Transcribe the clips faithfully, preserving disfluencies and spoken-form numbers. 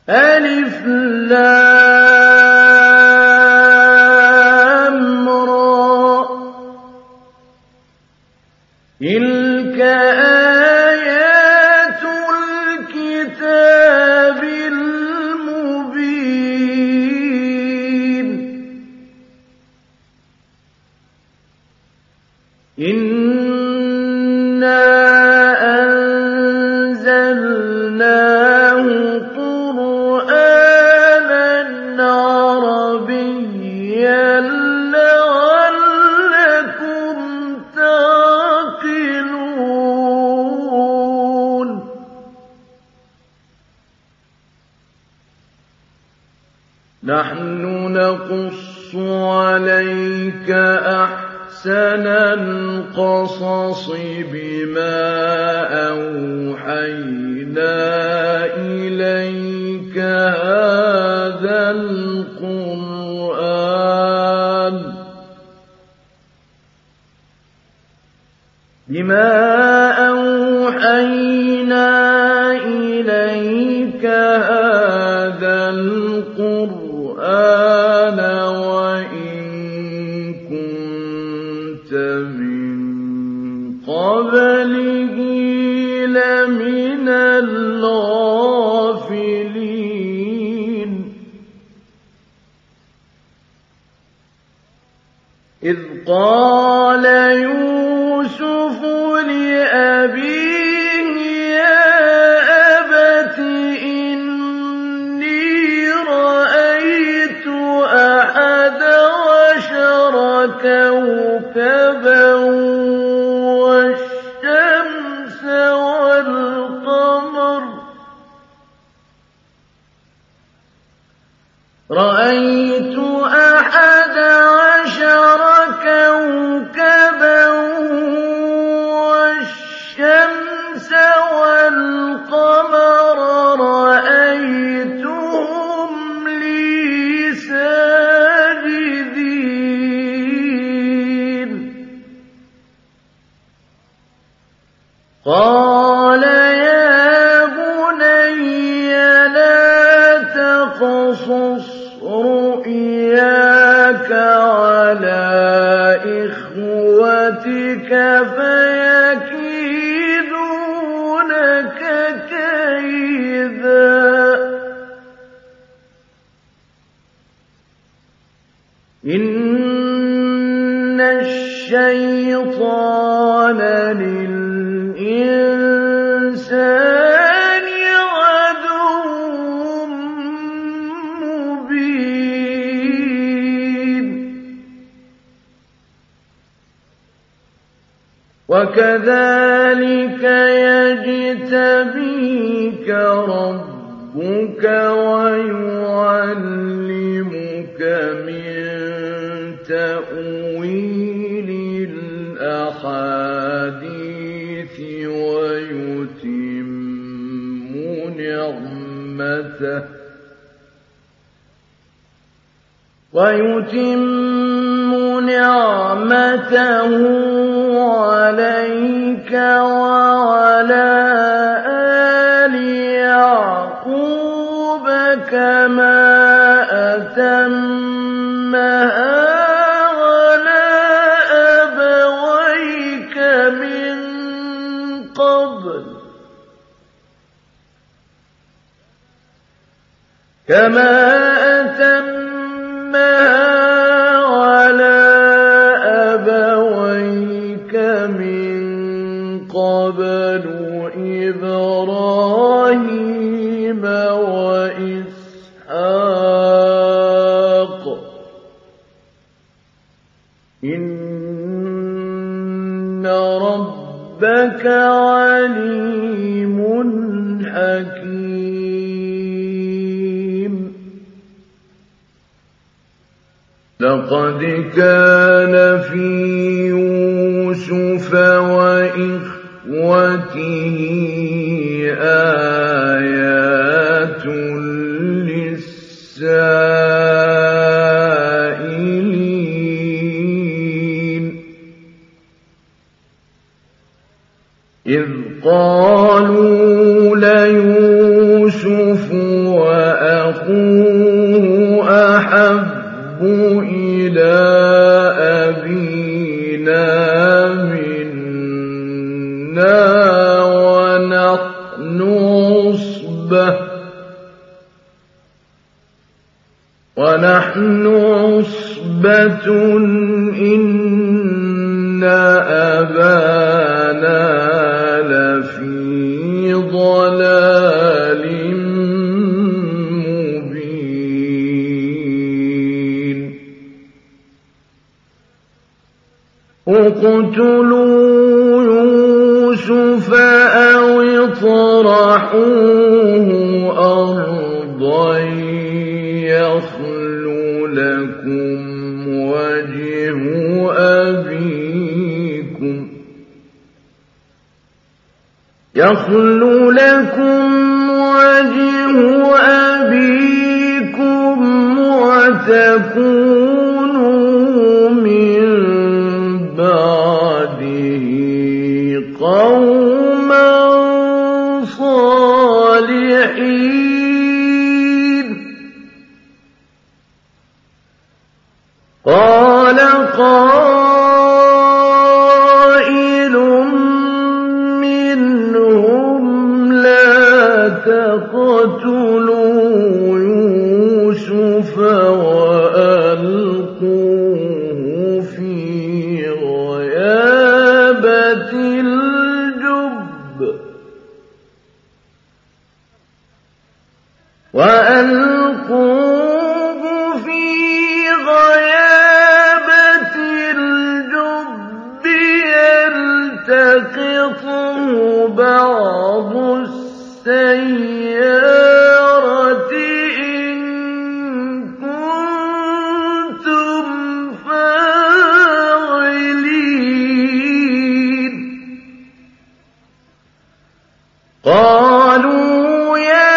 ألف لام را تلك آيات الكتاب المبين إنا أنزلناه قرآنا عربيا لعلكم تعقلون نحن نقص عليك أحسن القصص بما أوحينا إليك هذا القرآن بما أوحينا إليك هذا القرآن وإن كنت من قبله لمن الغافلين إذ قال يوسف لأبيه يا أبت إني رأيت أحد عشر كوكبا والشمس والقمر رأيت أحد عشر كوكبا والشمس والقمر رأيتهم لي ساجدين قال يا بني لا تقصص رؤياك على إخوتك فيكيدونك كيدا إن الشيطان للإنسان عدو مبين وكذلك يجتبيك ربك ويعلمك من تأويل الأحاديث ويتم نعمته ويتم نعمته عليك وعلى آل يعقوب كما أتمها على أبويك من قبل كما أتمها على أبويك من قبل إبراهيم وإسحاق إن ربك عليم حكيم لقد كان في يوسف وإخوته آيات للسائلين إذ قالوا ليوسف وأخوه أحب إلى أبينا منا ونحن عصبة ونحن عصبة إن أبانا لفي ضلال مبين اقتلوا يوسف أو اطرحوه أرضا يخل لكم وجه أبيكم يخل لكم وجه أبيكم وتكونوا من بعده قوما صالحين قال قائل منهم لا تقتلوا يوسف وألقوه في غيابة الجب وألقوه في غيابة الجب يلتقطه بعض السيارة إن كنتم فاعلين قالوا يا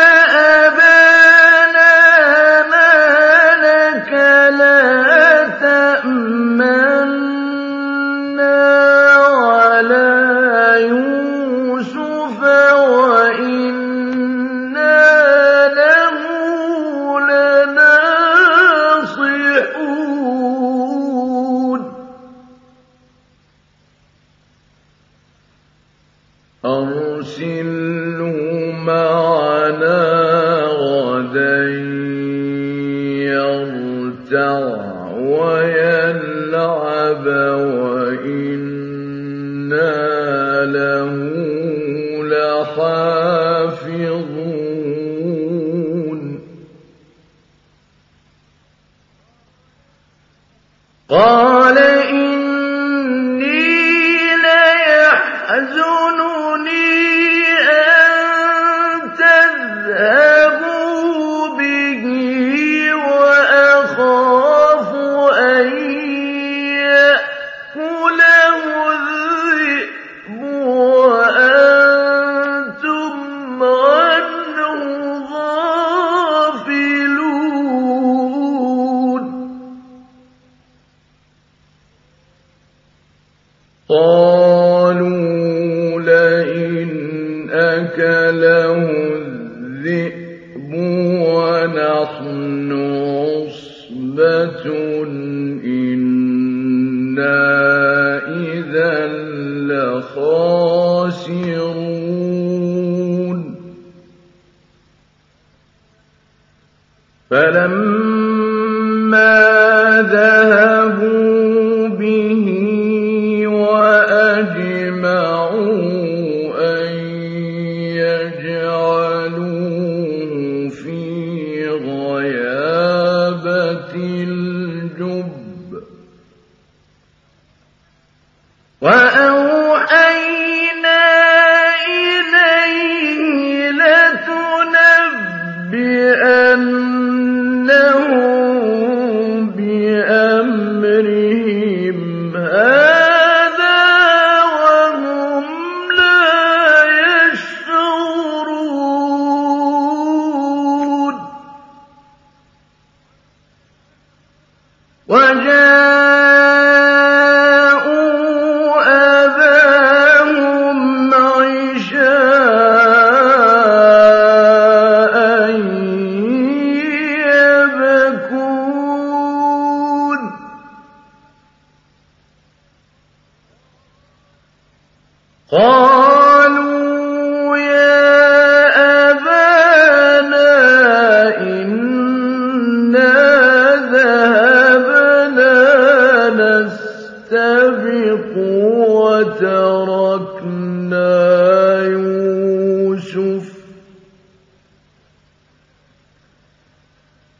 أبانا ما لك لا تأمنا على يوسف وإنا له لناصحون أرسله معنا غدا يرتع ويلعب وإنا له لحافظون قال إني ليحزنني أن تذهبوا به وأخاف أن يأكله الذئب وأنتم عنه غافلون قالوا لئن أكله الذئب ونحن عصبة إنا إذا لخاسرون فلما ذهبوا به وأجمعوا أن يجعلوه في غيابة الجب وأوحينا إليه لتنبئنهم بأمرهم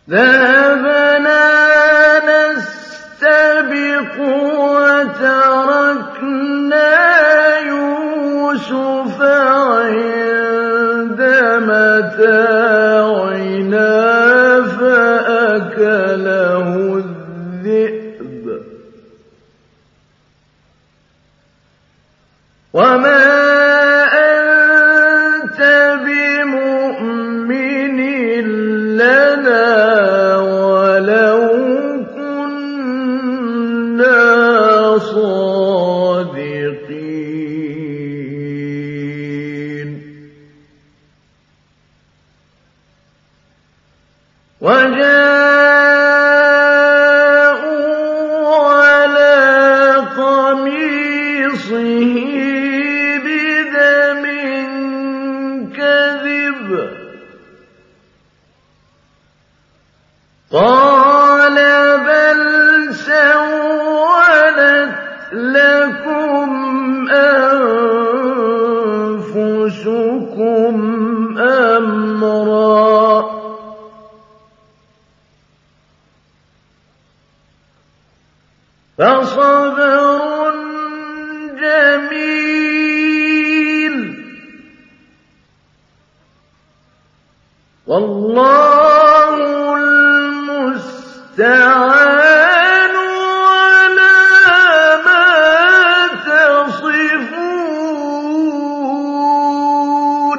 ذهبنا نستبق وتركنا يوسف عند متاعنا فأكله الذئب وما أنت بمؤمن لنا ولو كنا صادقين وجاءوا على قميصه بدم كذب قال بل سولت لكم أنفسكم أمرا فصبر جميل والله المستعان على ما تصفون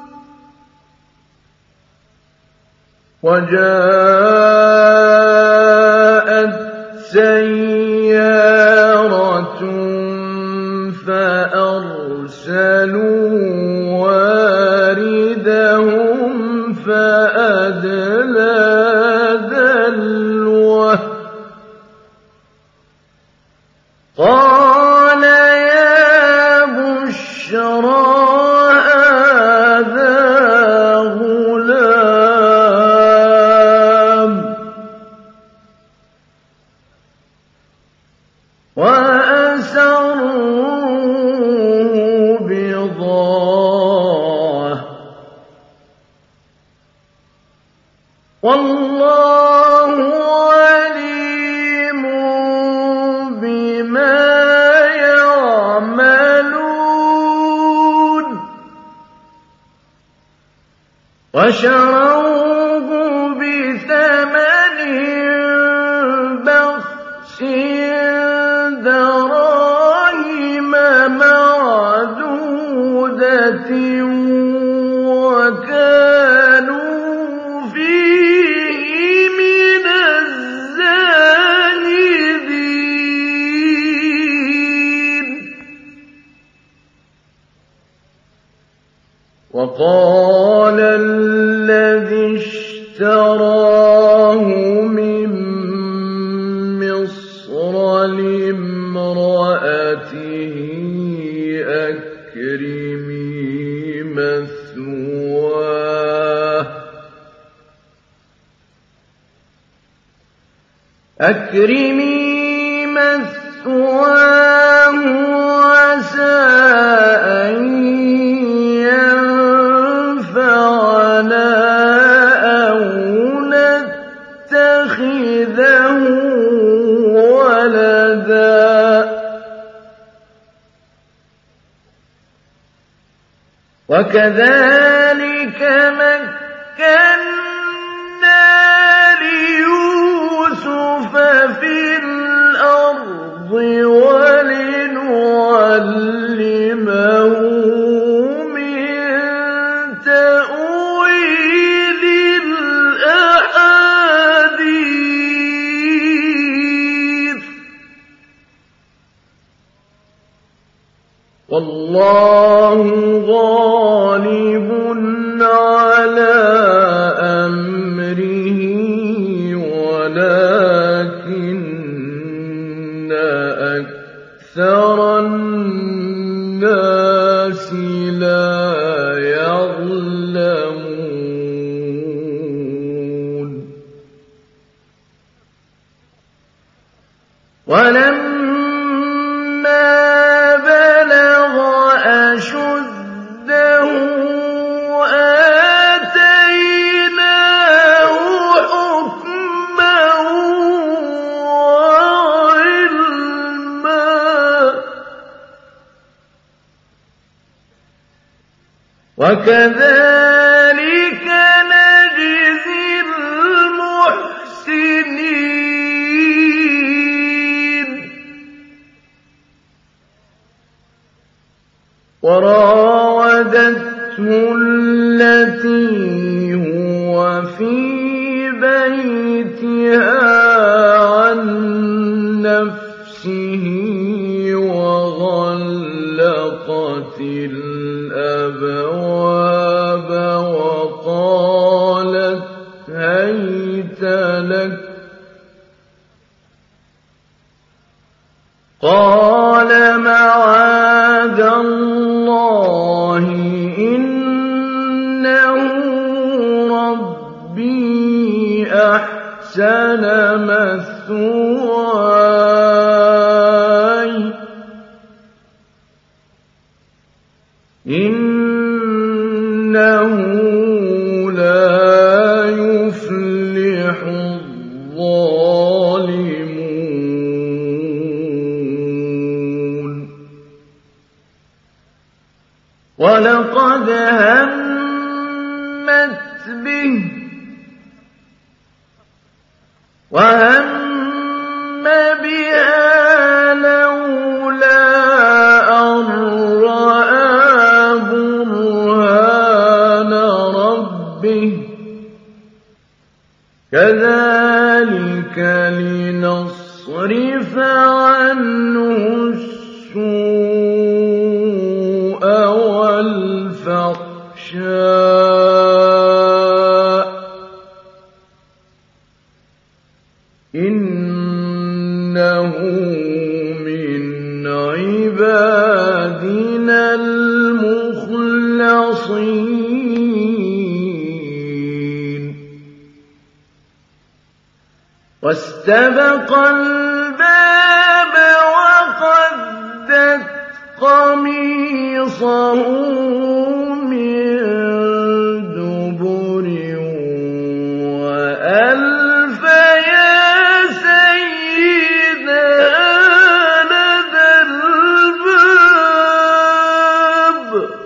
وجاءت سيارة فأرسلوا واردهم فأدلى دلوه قال يا بشرى هذا غلام وأسروه بضاعة والله عليم بما يعملون وشروه بثمن بخس دراهم معدودة وكانوا فيه من الزاهدين وقال الذي اشتراه من مصر لامرأته أكرمي مثواه أكرمي مثواه عسى أن ينفعنا أو نتخذه ولدا وكذلك مكنا ليوسف في الأرض ولنعلمه من تأويل الأحاديث والله غالب على أمره ولكن أكثر الناس لا يعلمون ولما بلغ أشده آتيناه حكما وكذلك نجزي المحسنين وراودته التي هو في بيتها عن نفسه وغلقت الأبواب وقالت هيت لك قال معاذ الله إنه ربي أحسن مثواي إنه لا يفلح الظالمون ولقد همت به وهم بها لولا أن رأى برهان ربه كذلك لنصرف عنه السوء والفحشاء إنه من عبادنا المخلصين واستبق الباب وقدت قميصه من دبر وألف يا سيدها لدى الباب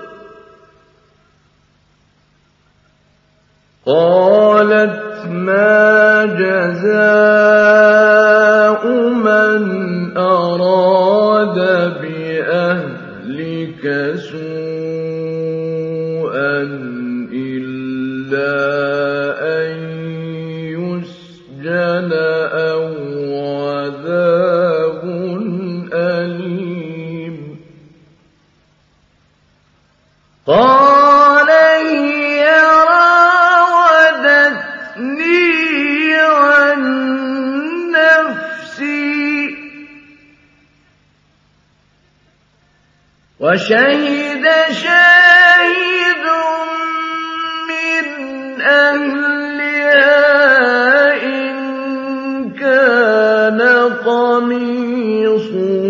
قالت ما جزاء من أراد بأهلك سوءا إلا أن يسجن أو عذاب أليم قال هي راودتني عن نفسي وشهد شاهد من أهلها إن كان قميصه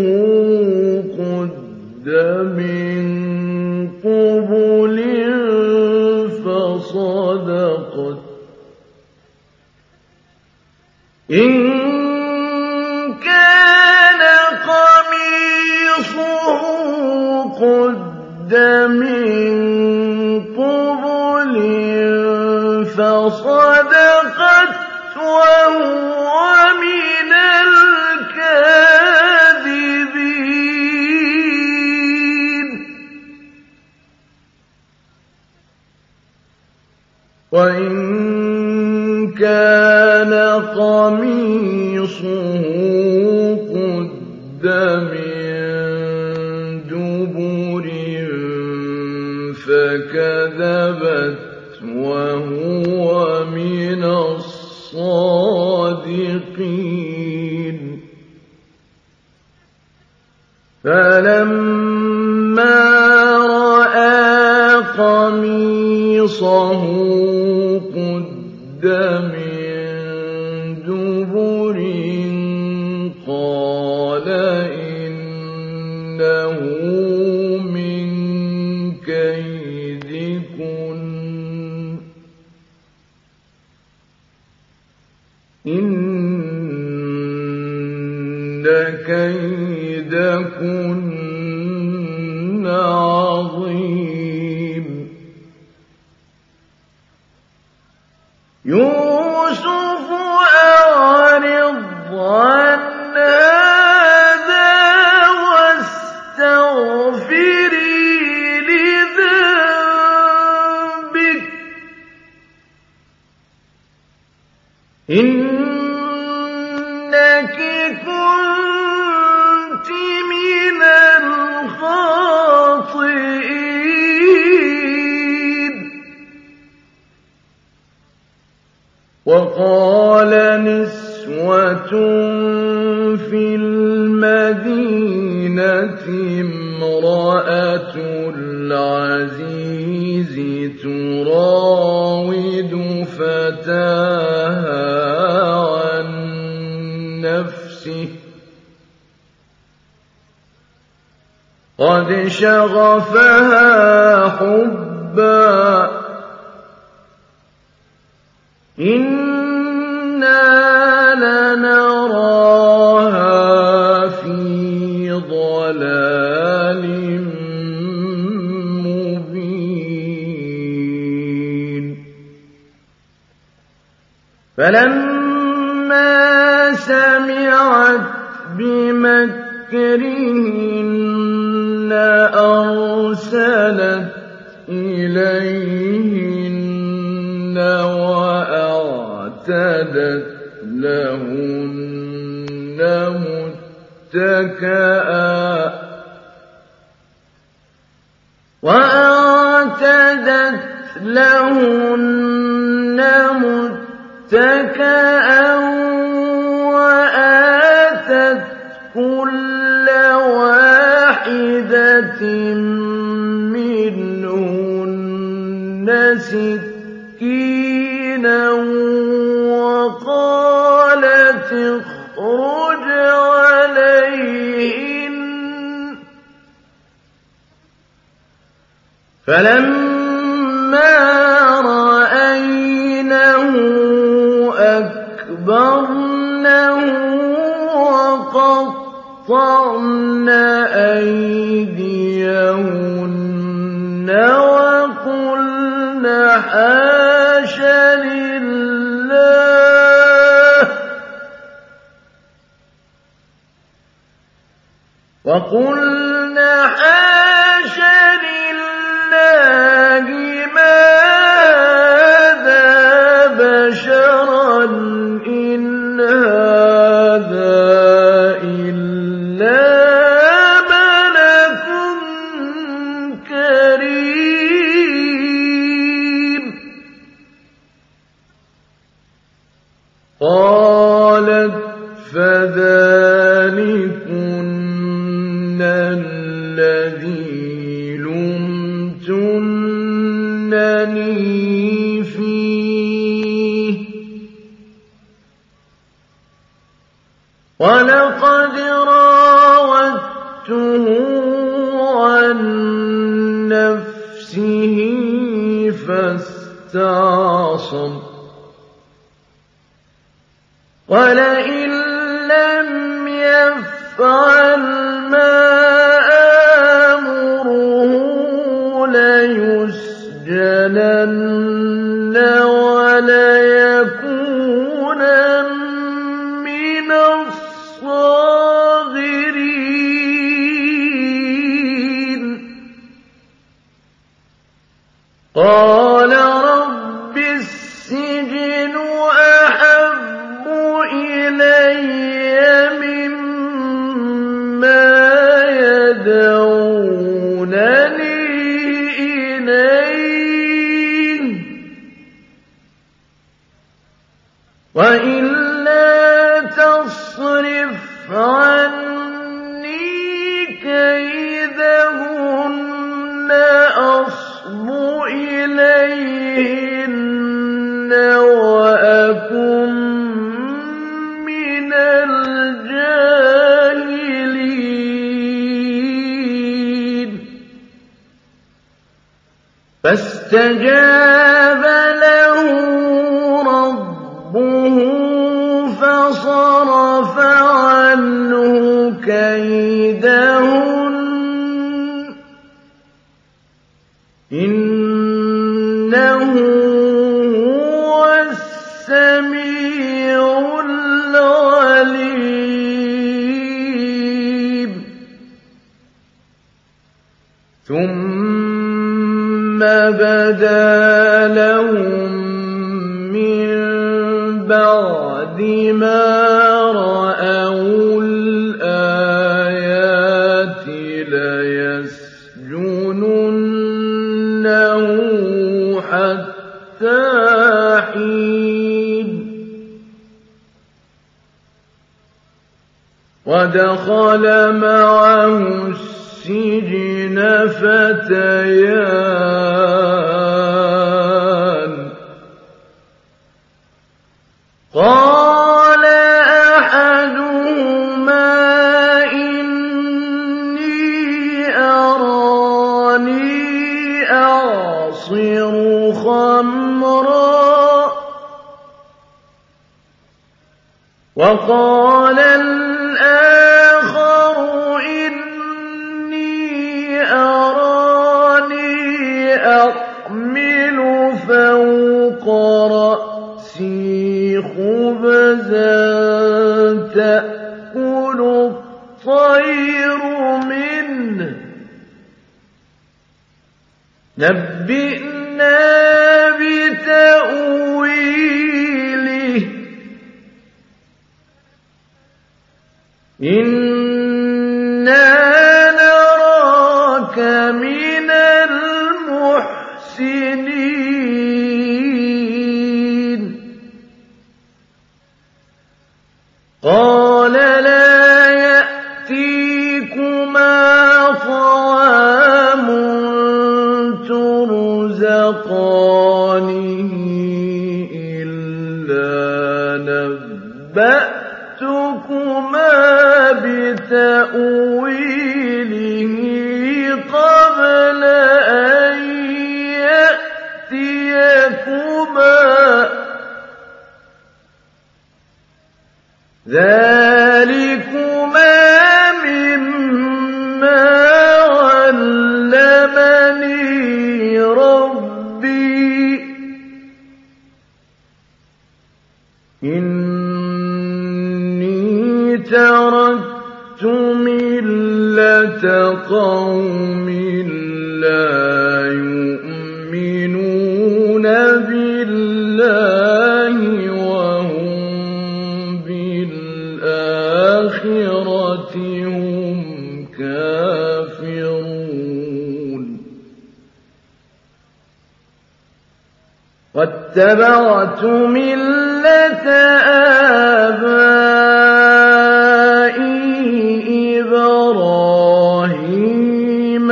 قد من قبل فصدقت إن كان قميصه قد من قبل فصدقت وهو من الكاذبين وإن كان قميصه قد من دبر فكذبت وهو من الصادقين فلما رأى قميصه قد من دبر قال إنه من كيدكن إن كيدكن عظيم يوسف أعرض عن هذا واستغفري لذنبك إنك كنت من الخاطئين. وقال نسوة في المدينة امرأة العزيز تراود فتاها عن نفسه قد شغفها حبا إنا لنراها في ضلال مبين. فلما سمعت بمكرهن أرسلت إليهن وأعتدت لهن متكئا وأعتدت لهن متكئا وآتت كل واحدة منهن سكينا وقالت اخرج عليهن فلما رأينه أكبرنه وقطعن أيديهن وقلن حاش لله وقلن حاش لله ما هذا بشرا إن هذا إلا ملك كريم. قالت فذلكن الذي لمتنني فيه ولقد راودته عن نفسه فاستعصم ولئن لم يفعل ما آمره ليسجنن وليكونن من الصاغرين. قال رب السجن أحب إلي مما يدعونني إليه وإلا تصرف عني كيدهن أصب إليهن وأكن من الجاهلين. فاستجاب له ربه فصرف عنه كيدهن إنه هو السميع العليم ثم بدا لهم من بعد ما رأوا الآيات ليسجننه حتى حين ودخل معه السجن فتيان قال أحدهما إني أراني أعصر خمرا وقال الآخر إني أراني أحمل فوق رأسي خبزا تأكل الطير منه نبئنا بتأويله إنا نراك من المحسنين قال لا يأتيكما طعام ترزقانه إلا نبأتكما بتأويله قبل أن يأتيكما ذلكما مما علمني ربي إني تركت ملة قوم لا يؤمنون بالله وهم بالآخرة هم كافرون واتبعت ملة آبائي إبراهيم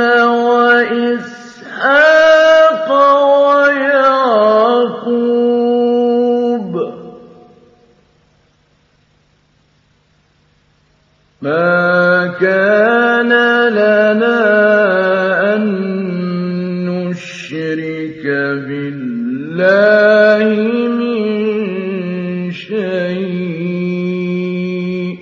وإسحاق ويعقوب ما كان لنا أن نشرك بالله من شيء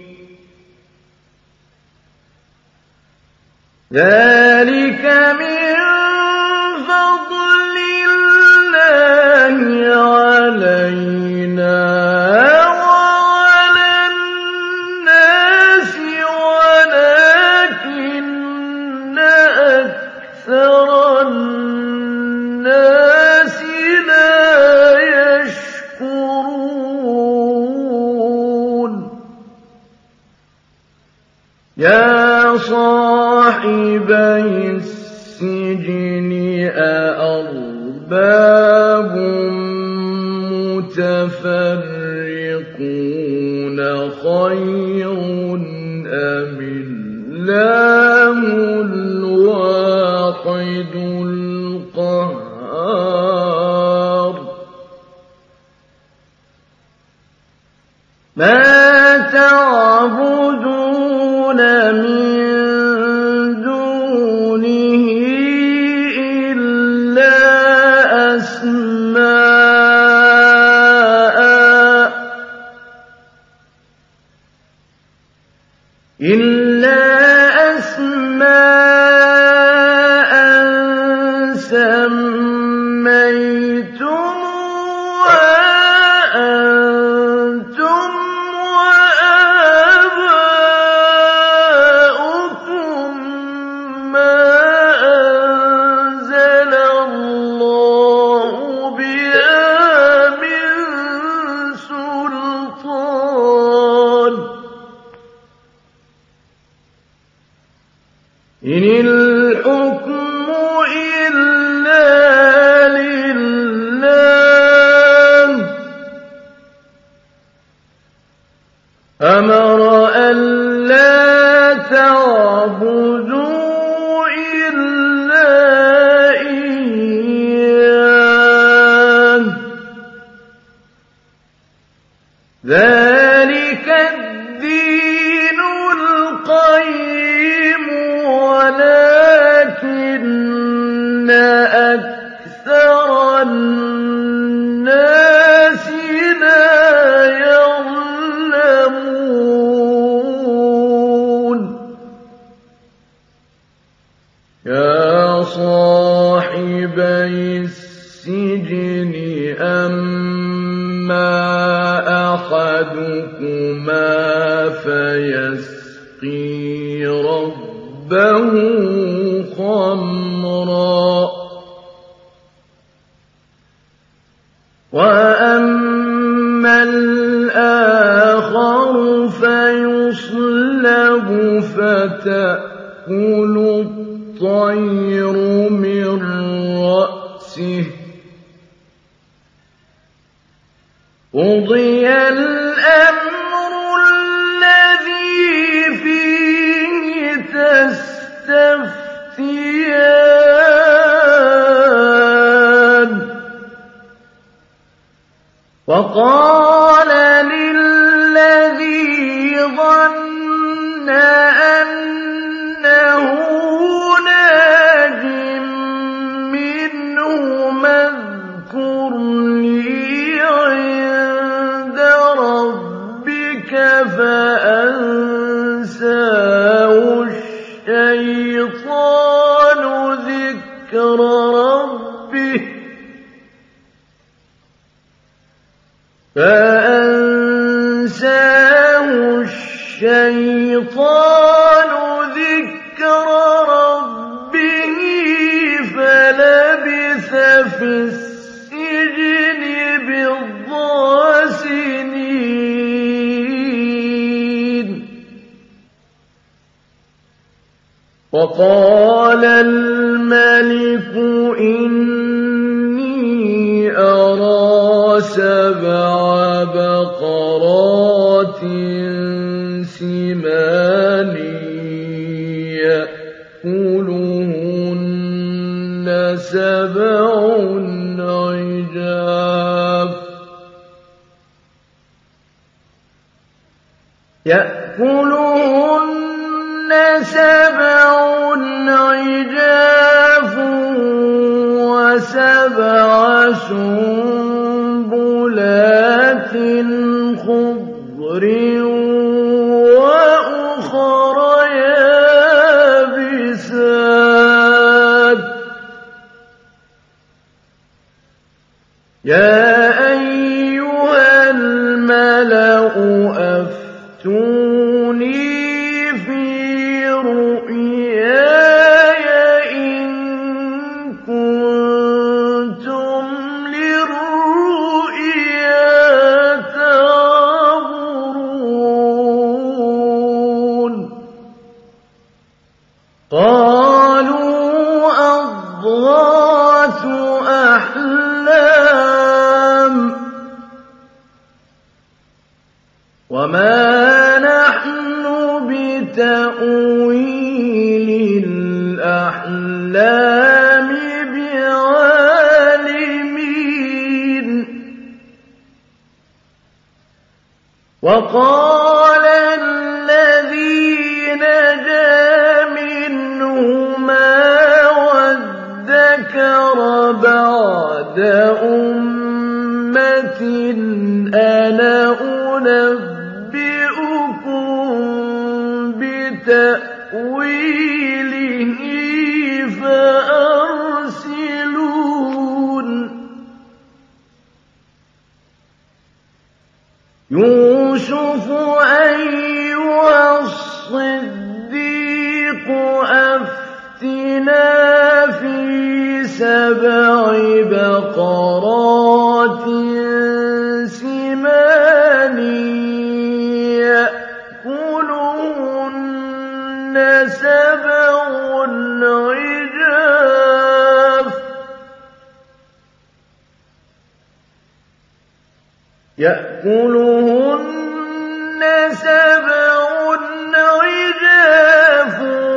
ذلك من فضل الله علينا وعلى الناس ولكن أكثر الناس لا يشكرون يا صاحبي السجن أأرباب متفرقون خير أم الله الواحد القهار ما تعبدون من دونه إلا أسماء إلا أسماء سميتموها إن الحكم إلا لله أمر ألا تعبدوا إلا إياه ذلك الدين القيم ولكن أكثر الناس لا يعلمون يا صاحبي السجن أما أحدكما فيسقي ربه خمرا وأما الآخر فيصلب فتأكل الطير من رأسه قضي الأمر الذي فيه تستفتيان وقال للذي ظن أنه ناج منه اذكرني عند ربك فأنساه الشيطان ذكر ربه فأنساه الشيطان ذكر ربه فلبث في السجن بضع سنين وقال الملك إني أرى سبع بقرات سمان يأكلهن سبع عجاف يأكلهن سبع عجاف وسبع سنبلات خضر وأخر يابسات يا أيها الملأ أفتوني في رؤياي إن كنتم للرؤيا تعبرون قالوا أضغاث أحلام وما نحن بتأويل الأحلام بعالمين وقال الذي نجا منهما وادكر بعد أمة أنا أنبئكم بتأويله فأرسلون يوسف أيها الصديق أفتنا في سبع بقرات سمان يأكلهن سبع يأكلهن سبع عجاف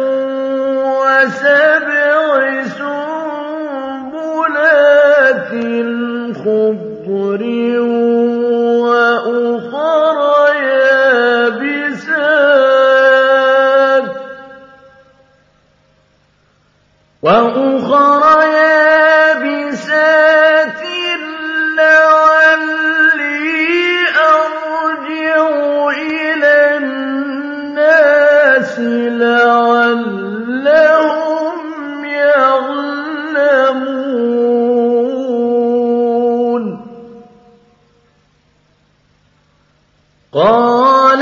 وسبع سنبلات خضر وأخر يابسات وأخر يابسات لعلي أرجع إلى الناس لعلهم يعلمون قال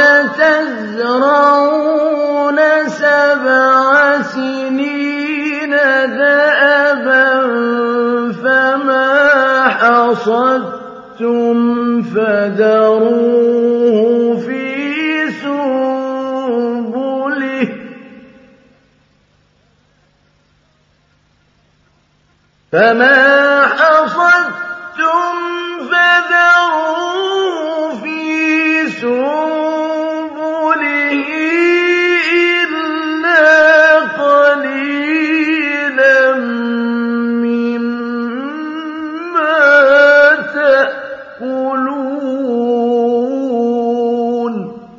تزرعون سبع سنين دأبا فما حصدتم فذروه في سنبله فما حصدتم فذروه في سنبله إلا قليلا مما تأكلون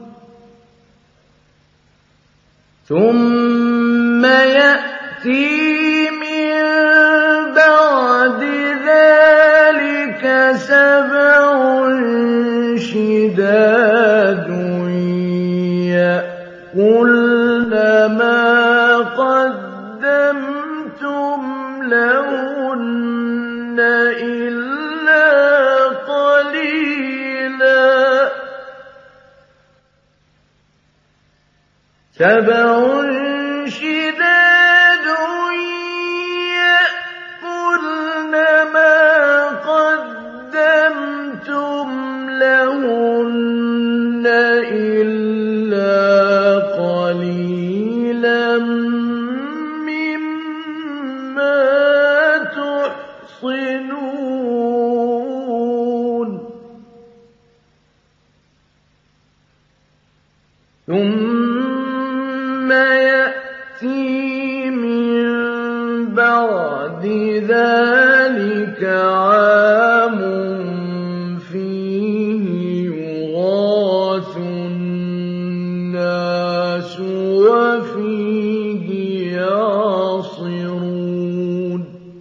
ثم يأتي من بعد ذلك سبع شداد يأكلن ما قدمتم لهن إلا قليلا سبع شداد يأكلن ما قدمتم لهن إلا قليلا مما تحصنون ثم يأتي من بعد ذلك عام فيه يغاث الناس وفيه يعصرون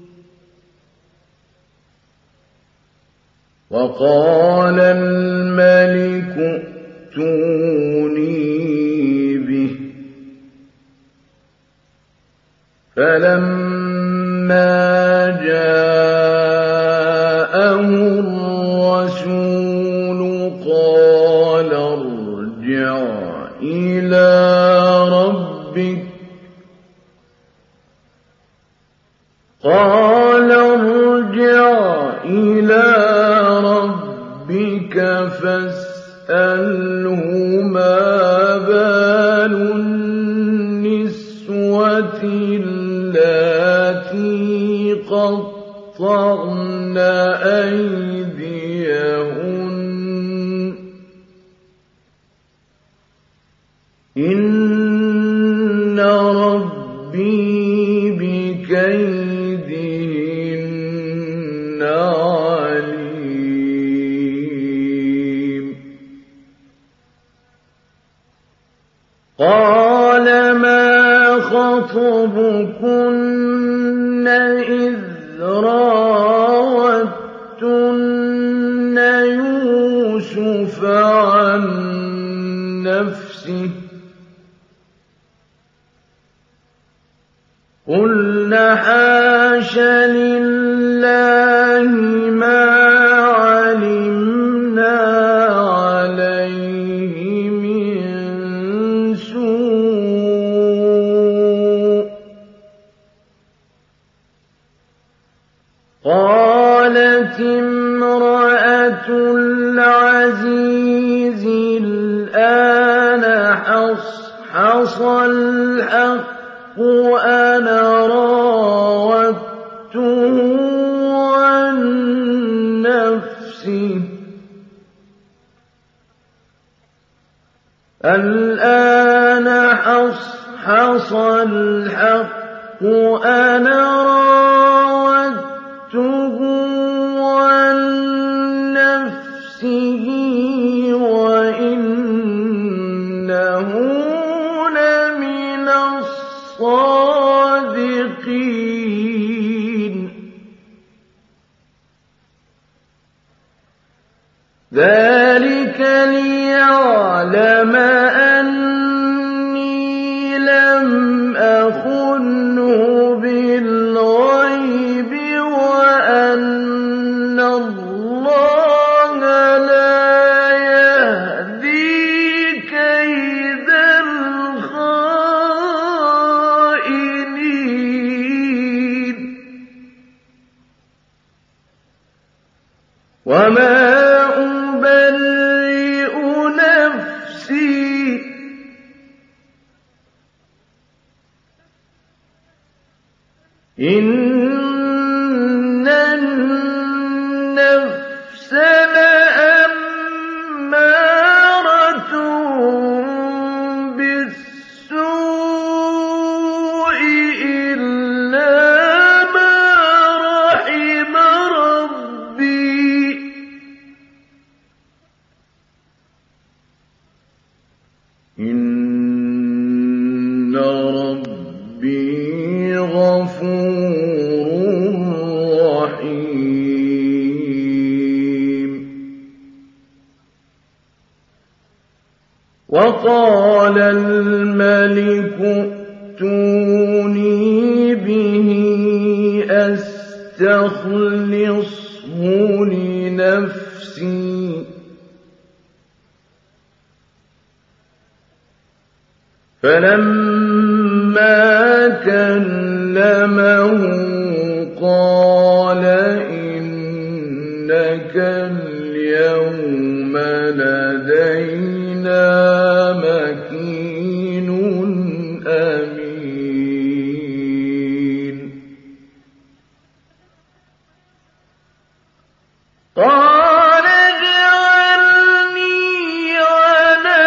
وقال الملك ائتوني به فلما جاءه الرسول قال ارجع إلى ربك قال ارجع إلى ربك فاسأله ما بال النسوة اللاتي قطعن أيديهن إن ربي بكيدهن عليم قال ما خطبكن إذ راوتن يوسف عن نفسه قلنا حاش لله ما علمنا عليه من سوء قالت امرأة العزيز الآن حصحص الحق وأنا راودته عن نفسه الآن حصحص الحق أنا راودته عن نفسه وإنه لمن الصادقين ذلك ليعلم أني لم أخنه بالغيب وأن الله لا يهدي كيد الخائنين وما إن النفس لأمارة بالسوء إلا ما رحم ربي إن ربي غفور رحيم وقال الملك ائتوني به أستخلصه لنفسي فلما كلمه قال إنك اليوم لدينا مكين أمين قال اجعلني على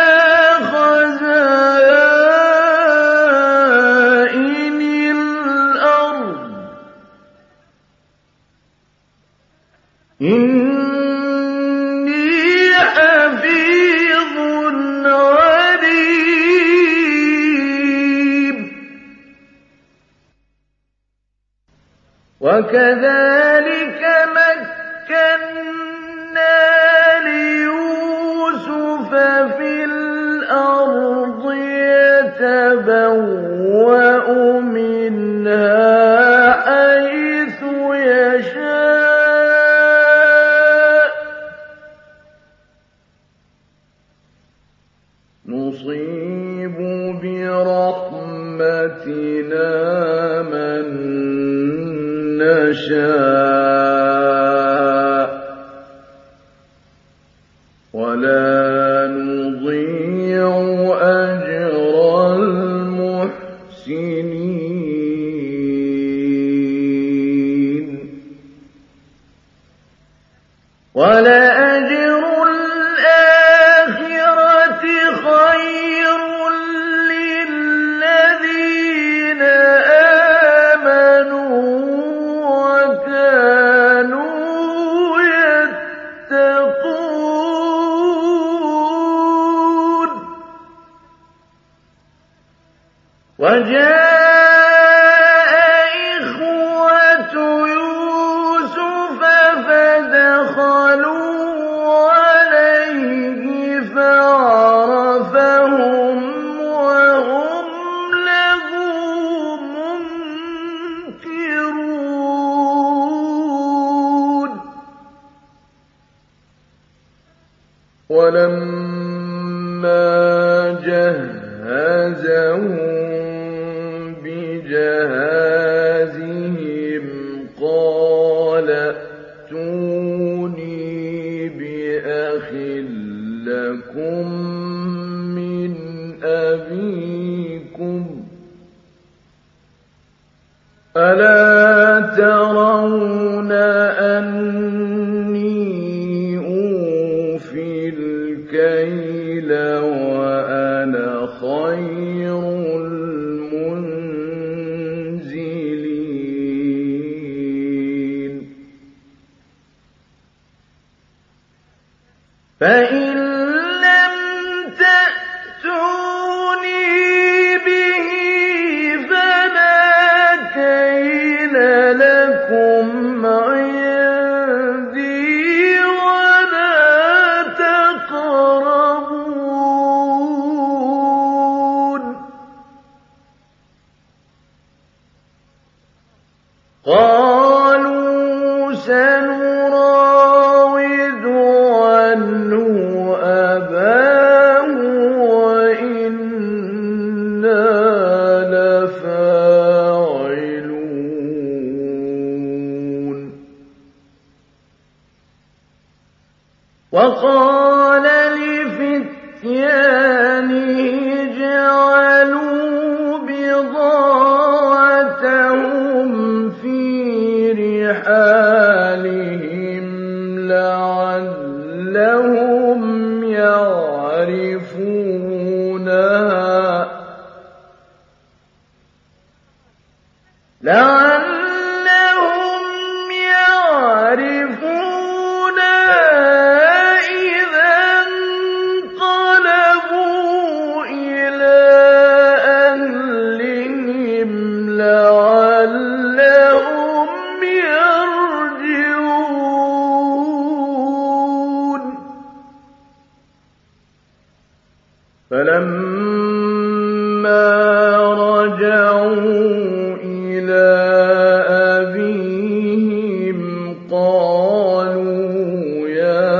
خزائن الأرض إني حفيظ عليم وكذلك مكنا ليوسف في الأرض يتبوأ منها حيث يشاء نصيب برحمتنا من نشاء ولا نضيع أجر المحسنين ولأجر الآخرة خير للذين آمنوا وكانوا يتقون وجاء إخوة يوسف فدخلوا عليه فعرفهم وهم له منكرون ولما جهزهم بجهازهم قال ائتوني بأخ لكم من أبيكم ألا ترون أني أوفي الكيل وأنا فإن لم تأتوني به فلا كيل لكم عندي ولا تقربون. قالوا سنراود عنه أباه وإنا لفاعلون. وقال لفتيانه اجعلوا بضاعتهم في رحالهم لعلهم يعرفونها لعلهم يعرفونها إذا انقلبوا إلى أهلهم لعلهم يرجعون. فلما رجعوا إلى أبيهم قالوا يا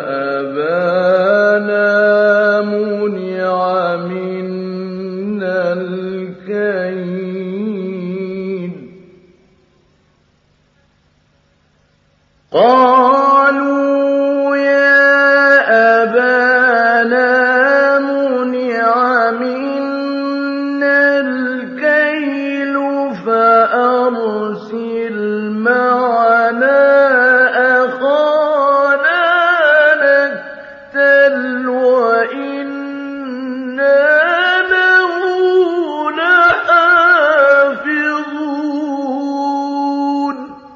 أبانا منع منا الكيل قالوا يا أبانا منع منا الكيل فأرسل معنا أخانا نكتل وإنا له لحافظون.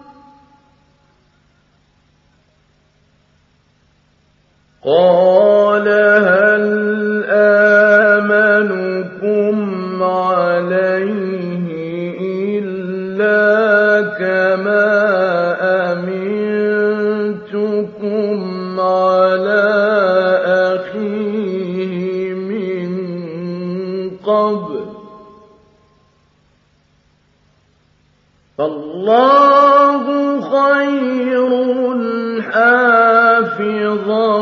قال هل آمنكم عليه إلا كما أمنتكم على أخيه من قبل فالله خير حافظا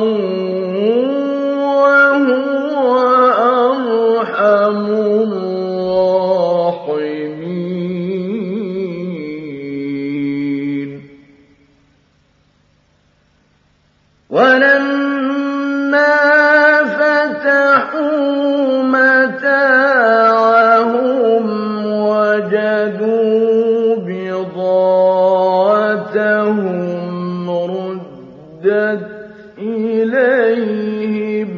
وهو أرحم الراحمين. ولما فتحوا متاعهم وجدوا بضاعتهم ردت إليهم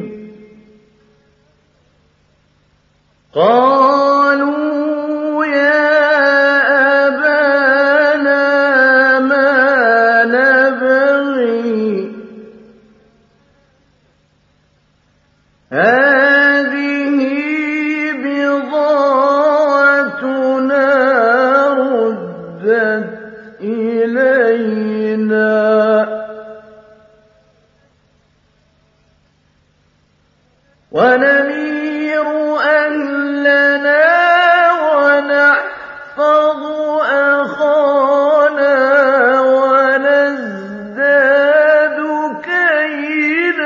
قالوا يا أبانا ما نبغي هذه بضاعتنا ردت إلينا ونمير أهلنا ونحفظ أخانا ونزداد كيل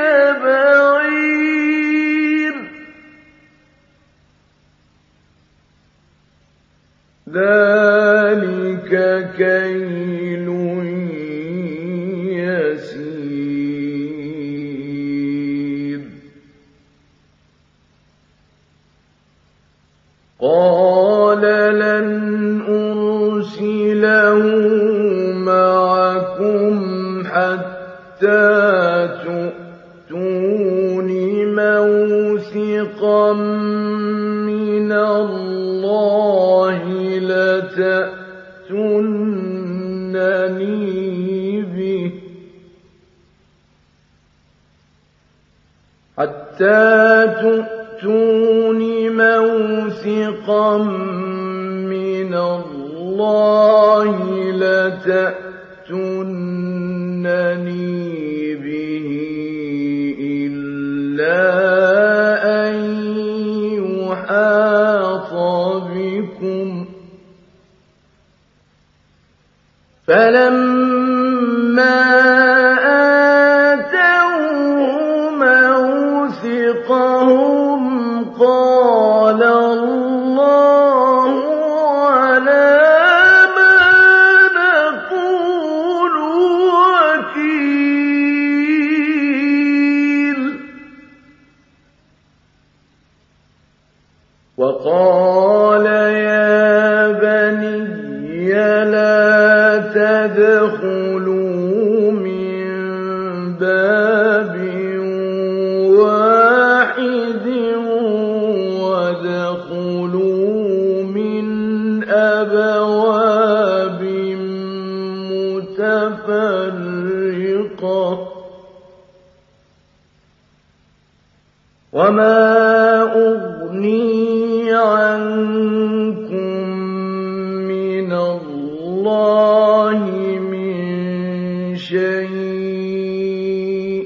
بعير ذلك كيل يسير. قال لن أرسله معكم حتى تؤتون موثقا من الله لتأتونني به حتى تؤتون موثقا من الله لتأتونني به إلا أن يحاط بكم فلما آتوه موثقهم قال الله على ما نقول وكيل وقال يا بني لا تدخلوا من باب واحد وادخلوا من أبواب متفرقة وما أغني عنكم من الله من شيء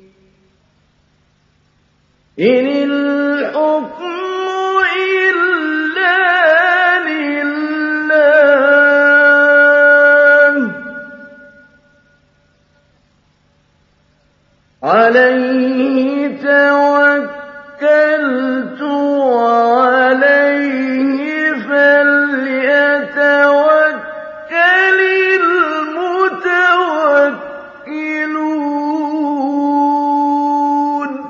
إن الحكم إلا لله عليه توكلت وعليه فليتوكل المتوكلون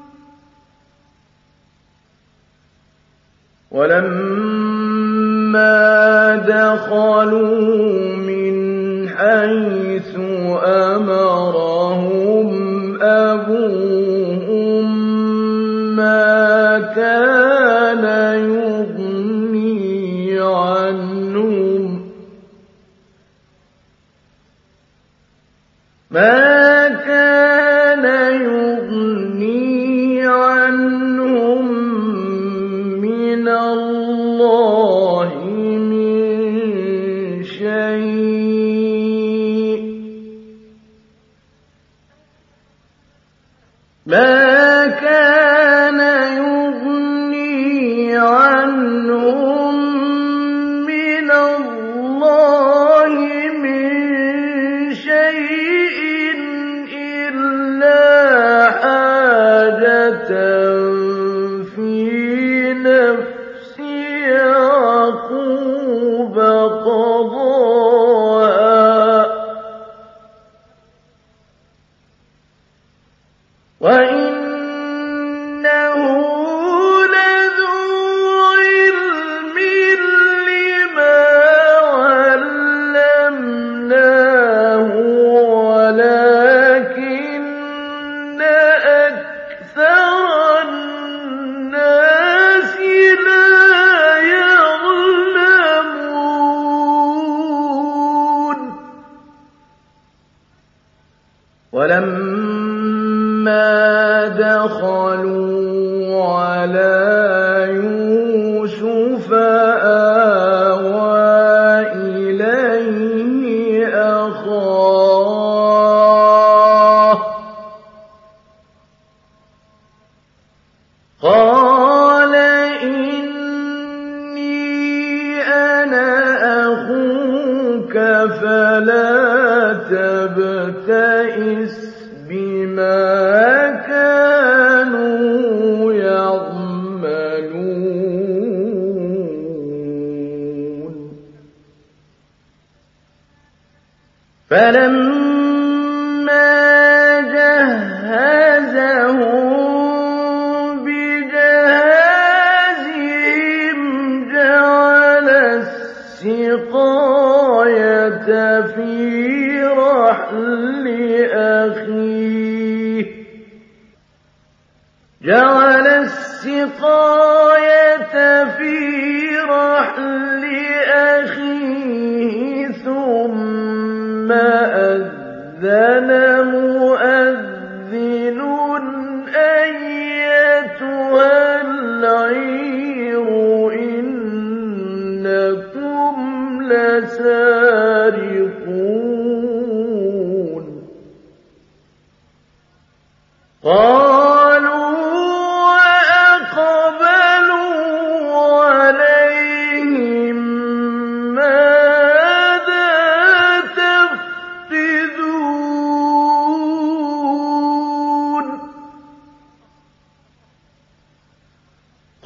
ولما دخلوا من حيث أمرهم أبوهم ما كان يغني عنهم ما كان يغني عنهم من الله من شيء ما كان يغني عنهم من الله من شيء إلا حاجة في نفس يعقوب قضاها وإنه لذو علم لما علمناه ولكن أكثر الناس لا يعلمون ولما دخلوا على يوسف آوى إليه أخاه قال إني أنا أخوك فلا تبتئس بما كانوا يعملون فلما جهزهم بجهازهم جعل السقاية في رحل أخيه جعل السقاية في رحل أخيه ثم أذن مؤذن أيها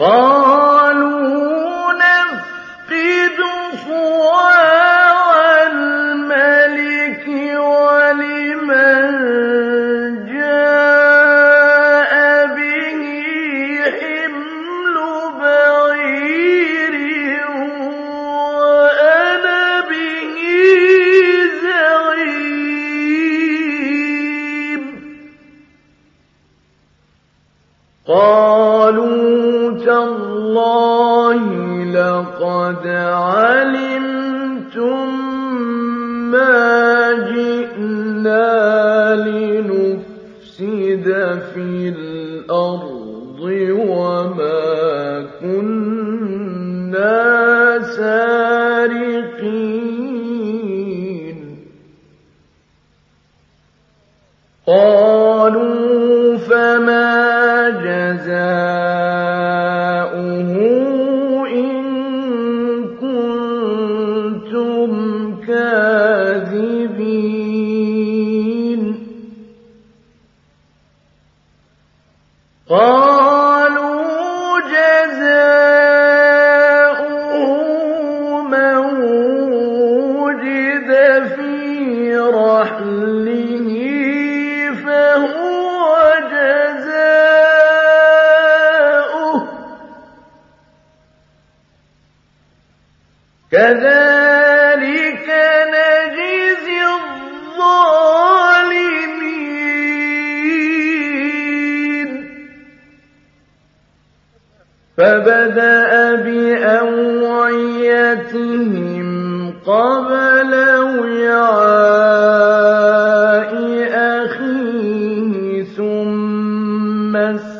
قالوا نفقد صواع الملك ولمن جاء به حمل بعير وأنا به زعيم. قالوا تالله لقد علمتم ما جئنا لنفسد في الأرض وما كنا سارقين. قالوا فما جزاؤه إن كنتم كاذبين. قالوا جزاؤه من وجد في رحله فهو جزاؤه كذلك نجزي الظالمين. فبدأ بأوعيتهم قبل وعاء أخيه ثم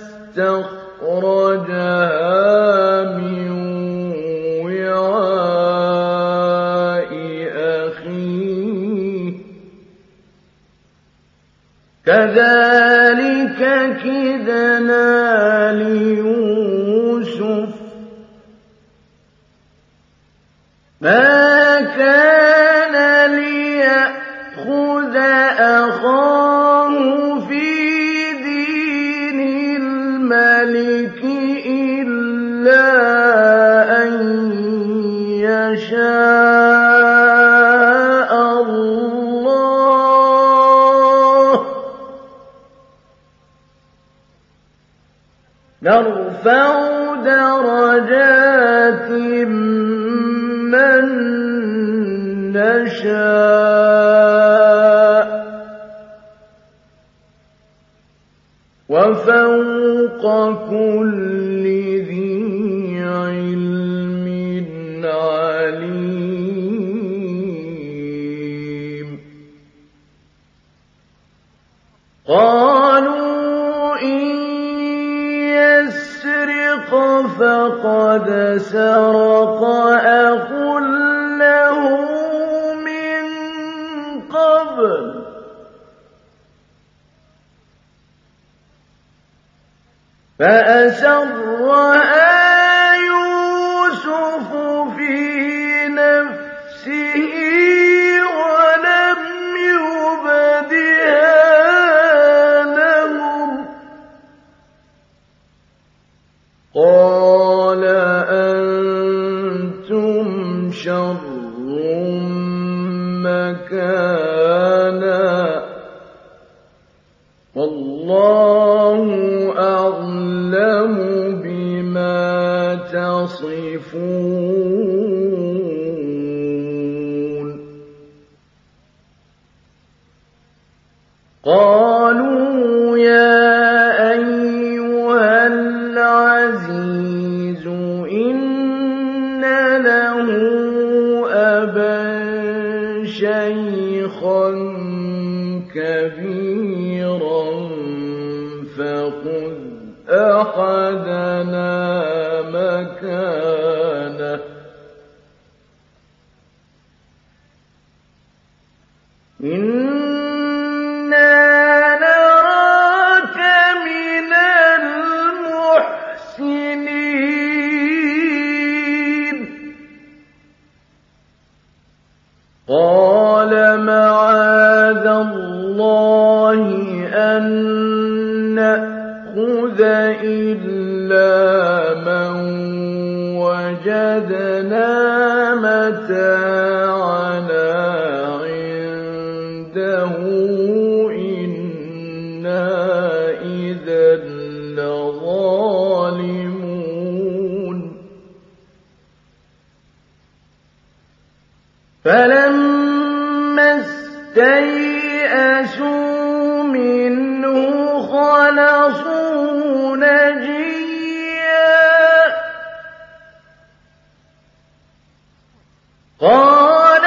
استخرجها من وعاء أخيه كذلك كدنا ليوسف ما كان ليأخذ أخاه في دين الملك إلا أن يشاء الله نرفع درجات من نشاء وفوق كل ذي علم عليم. قالوا إن يسرق فقد سرق أخ له من قبل فأسرها يوسف في نفسه ولم يبدها لهم. قال أنتم شر مكانا والله أعلم بما تصفون. قالوا يا أيها العزيز إن له أبا شيخا كبيرا فخذ أحدنا مكانه إنا نراك من المحسنين. قال معاذ الله أن نأخذ إلا من وجدنا متاعنا عنده إنا إذا لظالمون فلما استيئسوا منه خلصوا نجيا قال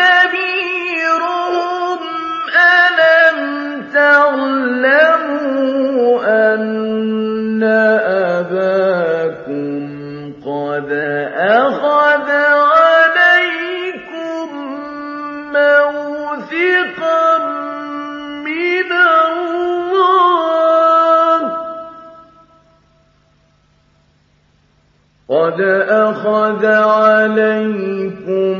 كبيرهم ألم تعلموا أن أباكم قد أخذ عليكم موثقا من الله قد أخذ عليكم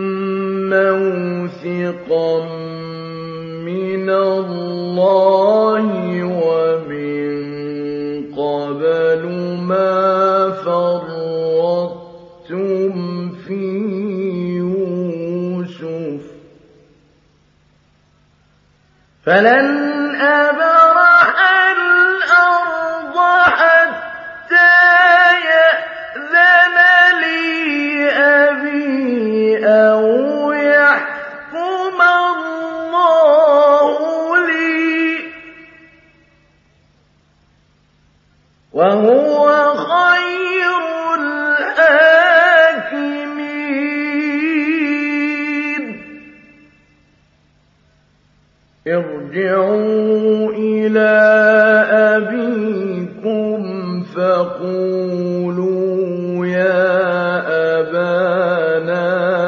موثقا من الله ومن قبل ما فرطتم في يوسف فلن أبرح الأرض حتى يأذن لي أبي أو يحكم الله لي وهو خير الحاكمين ارجعوا إلى أبيكم فقولوا يا أبانا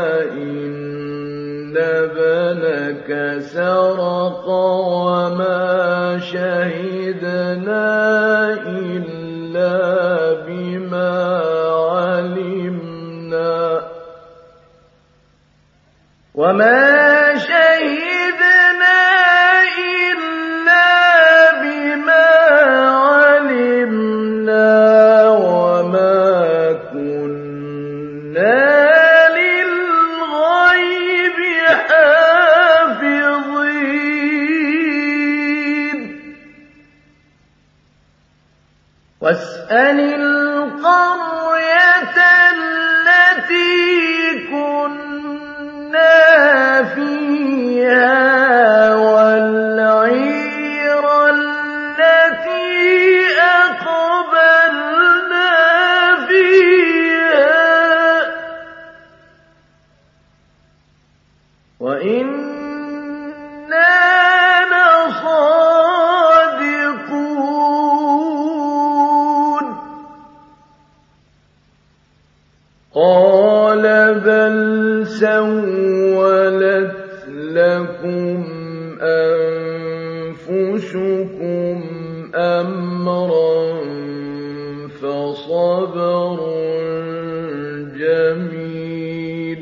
إن ابنك سرق وما شهدنا إلا بما علمنا وما شهدنا إلا بما علمنا وما كنا للغيب حافظين واسأل القرية التي كنا فيها والعير التي أقبلنا فيها وإنا لصادقون قال بل سولت لكم أنفسكم أمرا فصبر جميل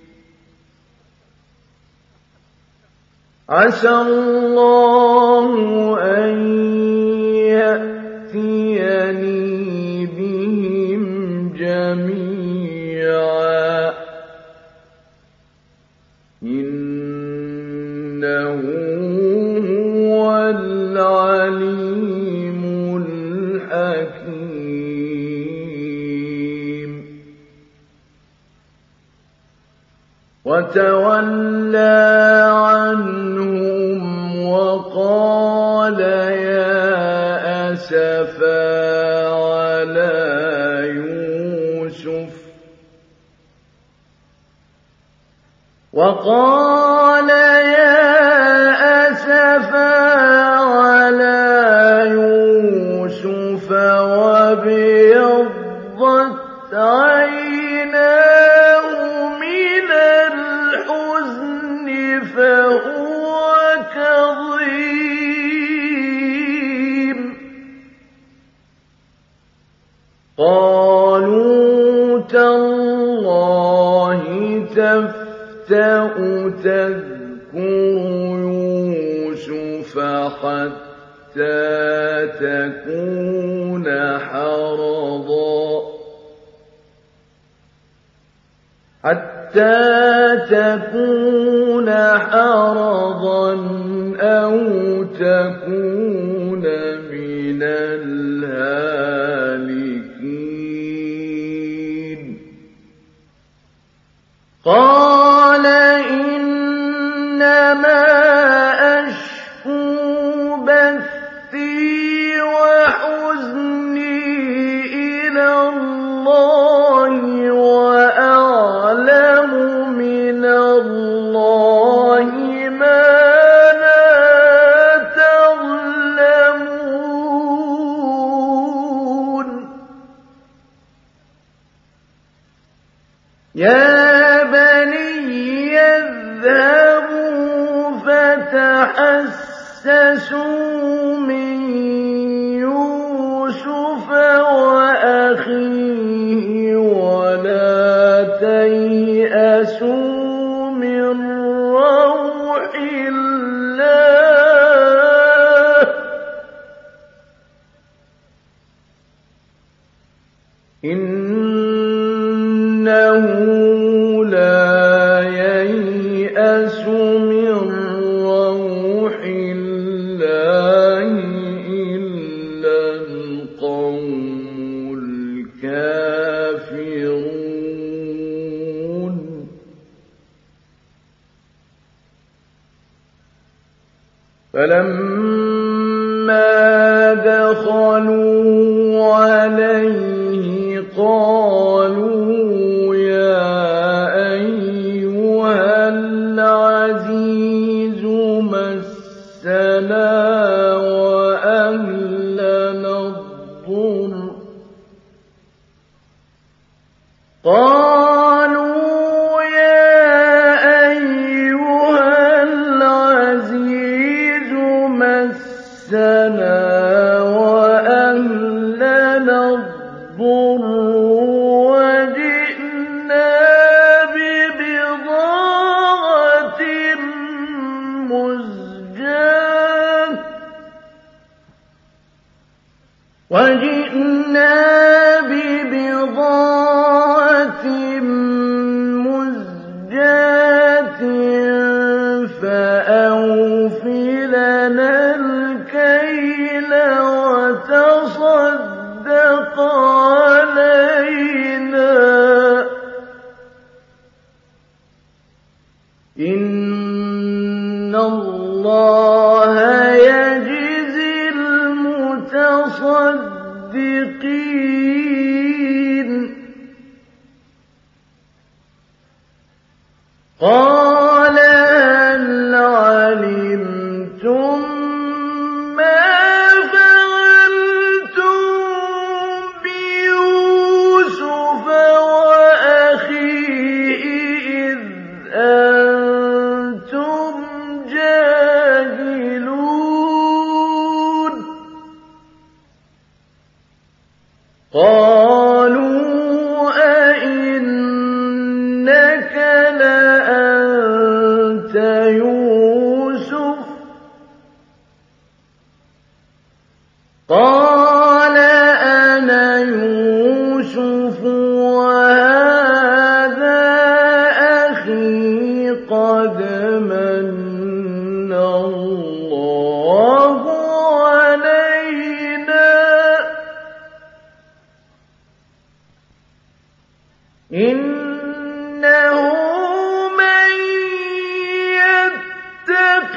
عسى الله أن يأتيني بهم جميعا إنه هو العليم الحكيم وتولى عنهم وقال يا أسفا على يوسف وقال يا أسفا على يوسف وابيضت عيناه من الحزن فهو كظيم قالوا تالله تفتأ تذكر يوسف حتى تكون حرضا حتى تكون حرضا أو تكون من الهالكين قال إنما أشكو بثي وحزني إلى الله وأعلم من الله ما لا تعلمون يا بني اذهبوا فتحسسوا من يوسف وأخيه ولا تيأسوا من روح الله إنه لا ييأس من روح الله إلا القوم الكافرون فلما دخلوا عليه قالوا يا أيها العزيز مسنا وأهلنا الضر قالوا يا أيها العزيز مسنا وأهلنا الضر وجئنا ببضاعة مزجاة وجئنا ببضاعة مزجاة فأوف لنا الكيل وتصدق علينا إن الله يجزي المتصدقين قال هل علمتم ما فعلتم بيوسف وأخيه إذ أنتم جاهلون قالوا أئنك لأنت يوسف قال أنا يوسف وهذا أخي قد من الله علينا إنه من يتق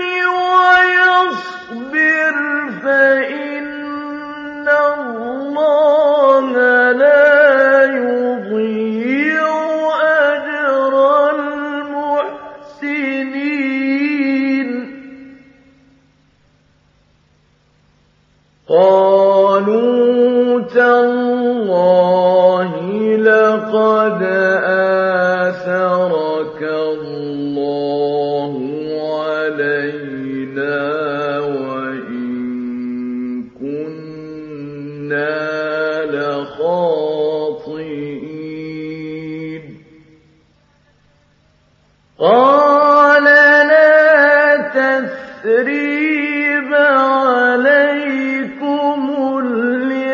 ويصبر فإن الله لا يضيع أجر المحسنين قالوا تالله لقد آثرك الله علينا وإن كنا لخاطئين قال لا تثريب عليكم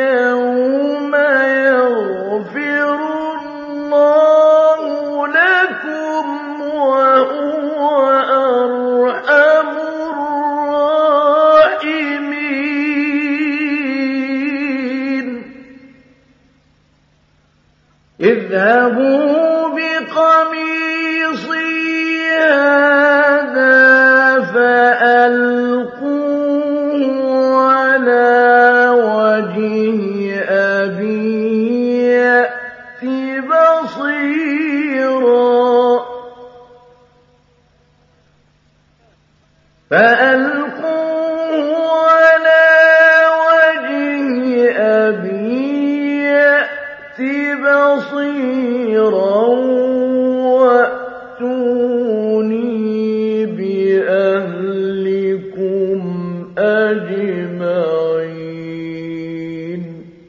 اليوم يغفر الله لكم اذهبوا بقميصي هذا فألقوه على وجه أبي يأت بصيرا فألقوه على وجه أبي يأت بصيرا وأتوني بأهلكم أجمعين.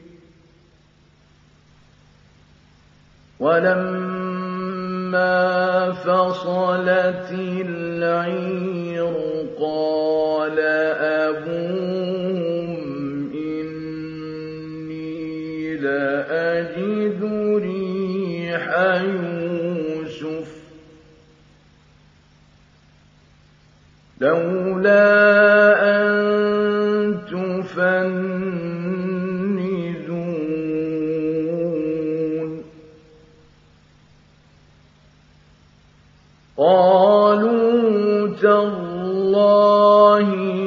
ولما فصلت العير قال أبوهم إني لأجد ريح يوسف لولا أن تفندون. قالوا تالله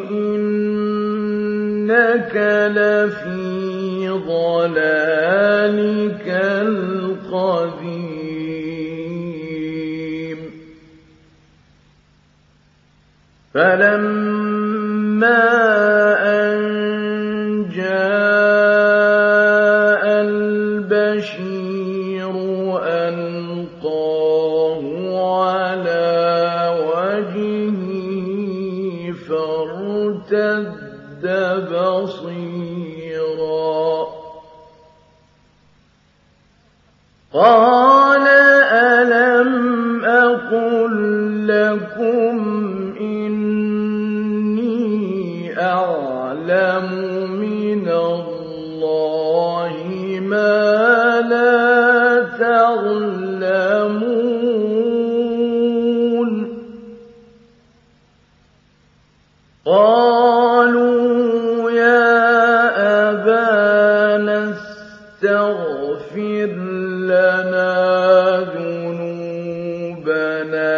إنك لفي ضلالك القديم. فلما أن جاء البشير ألقاه على وجهه فارتد بصيرا قال ألم أقل لكم إني أعلم من الله ما لا تعلمون. قالوا يا أبانا استغفر لنا ذنوبنا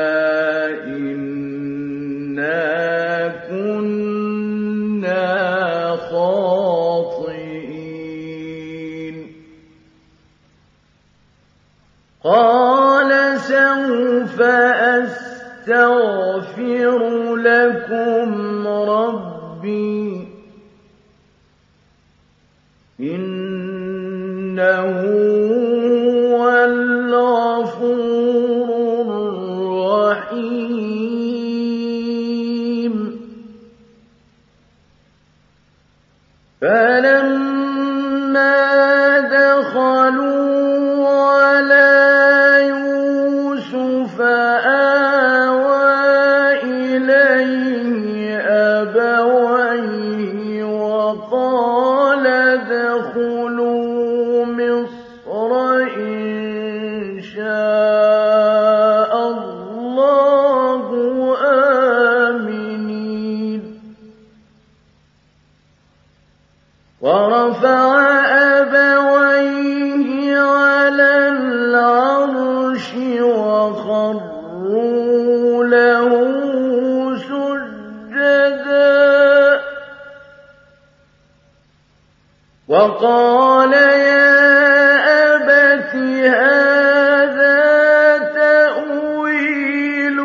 إنا كنا خاطئين. قال سوف أستغفر لكم ربي إنه هو الغفور الرحيم. فلما دخلوا على يوسف آوى إليه أبويه وقال ادخلوا مصر إن شاء الله آمنين. ورفع أبويه على العرش وخروا له سجدا وقال يا أبت هذا تأويل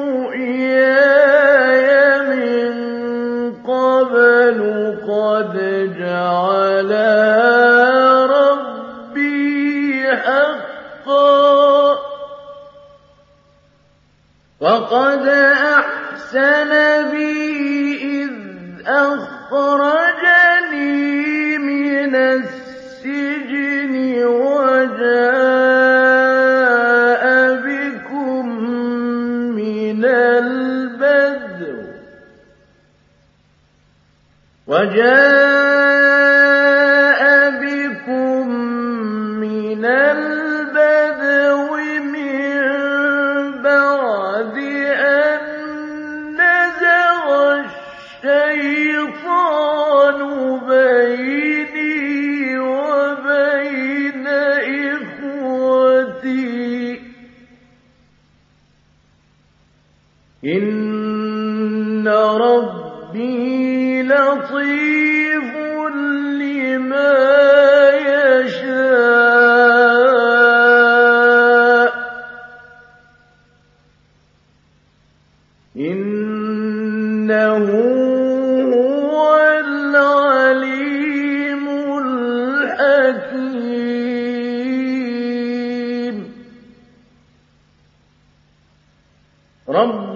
رؤياي من قبل قد جعلها ربي حقا وقد أحسن بي إذ أخرجني من السجن وجاء بكم من البدو وجاء بكم من البدو من بعد أن نزغ الشيطان بيني وبين إخوتي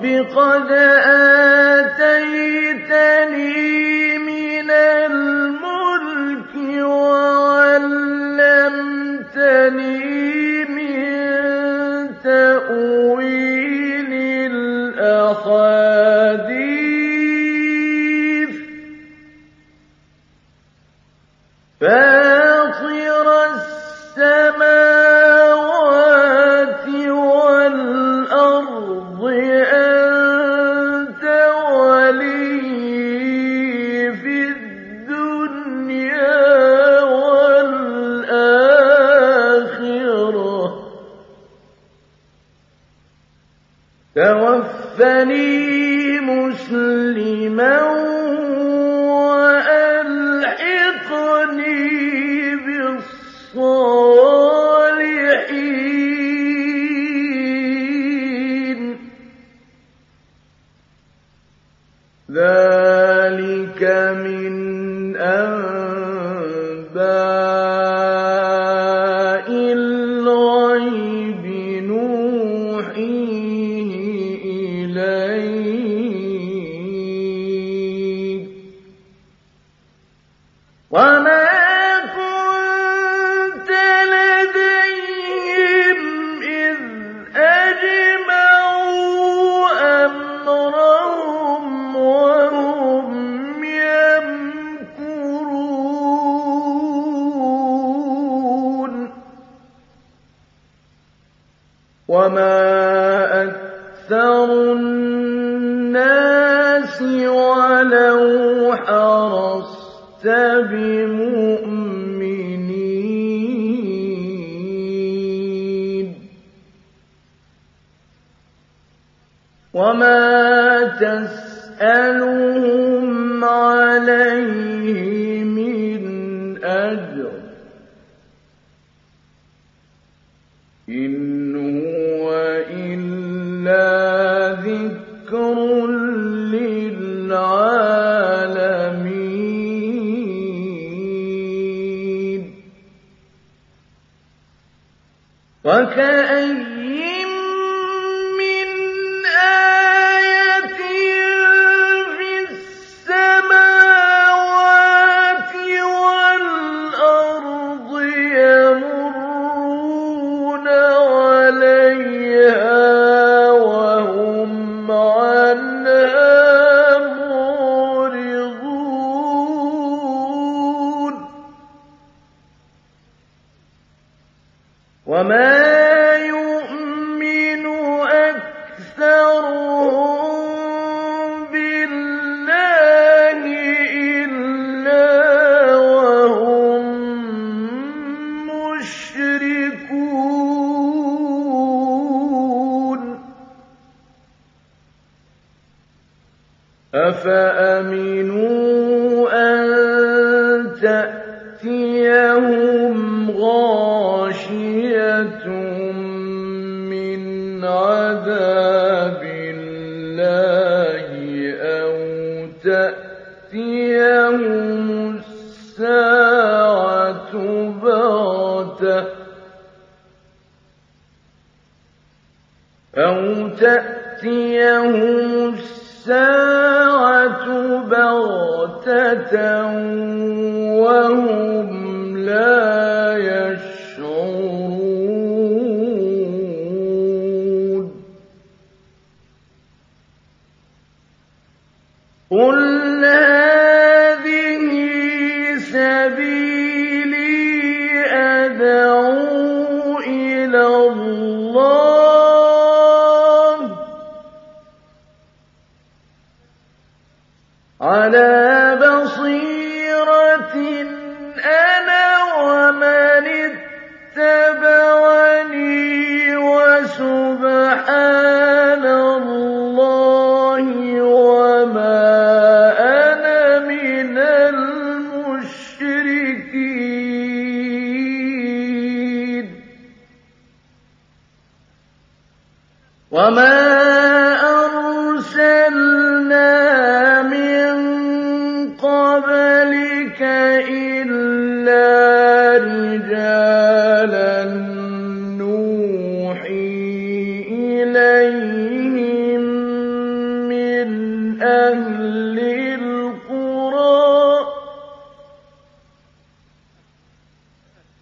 رب قد آتيتني من الملك وعلمتني من تأويل الأحاديث فاطر السماوات والأرض أنت ولي في الدنيا والآخرة توفني مسلما وألحقني بالصالحين ذلك من أنباء الغيب نوحيه إليك وما كنت لديهم إذ أجمعوا أمرهم وهم يمكرون وما أكثر الناس ولو حرصت بمؤمنين وما تسألهم عليه من أجر إن هو إلا ذكر للعالمين وكأين من آية في السماوات والأرض يمرون عليها وهم عنها معرضون وما يؤمن أكثرهم بالله إلا وهم مشركون أفأمنوا أن تأتيهم غاشية من عذاب الله أو تأتيهم الساعة بغتة أو تأتيهم الساعة بغتة وهم لا يشعرون قل هذه سبيلي أدعو إلى الله على بصيرة أنا ومن اتبعني وسبحان الله وما أنا من المشركين وما أرسلنا من قبلك إلا رجالا نوحي إليهم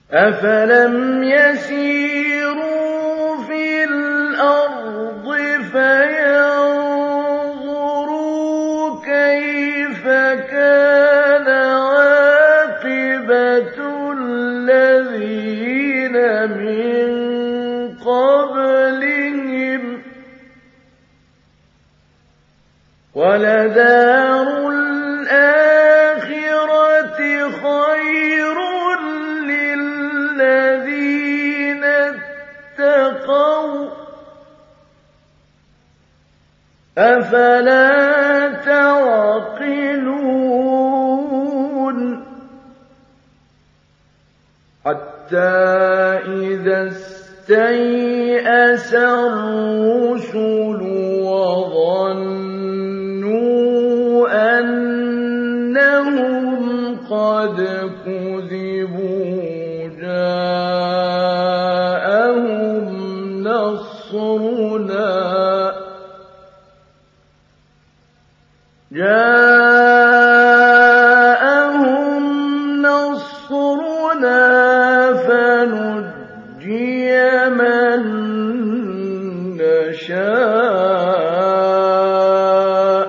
أفلم يسيروا في الأرض فينظروا كيف كان عاقبة الذين من قبلهم ولدار الآخرة خير للذين اتقوا أفلا تعقلون حتى إذا استيأس الرسل وظنوا أنهم قد كذبوا جاءهم نصرنا جاءهم نصرنا فنجي من نشاء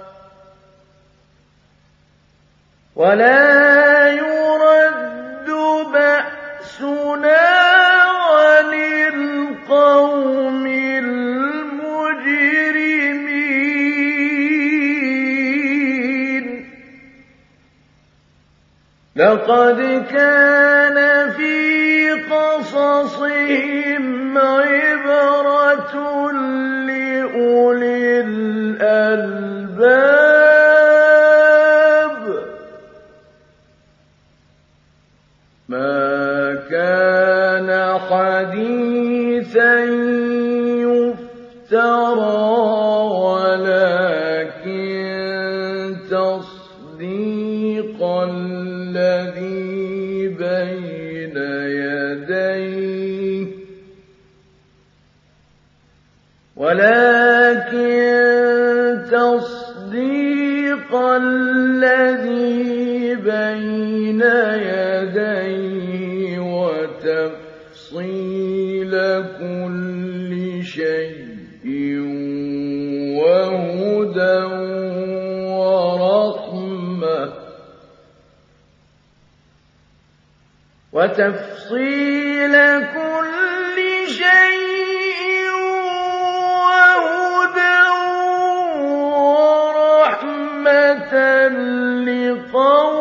ولا يرد بأسنا عن القوم المجرمين لقد كان في قصصهم عبرة لأولي الألباب ما كان حديثا يفترى ولكن تصديق الذي بين يديه ولكن تصديق الذي بين يديه وتفصيل كل شيء وهدى ورحمة وتفصيل كل شيء وهدى ورحمة لقوم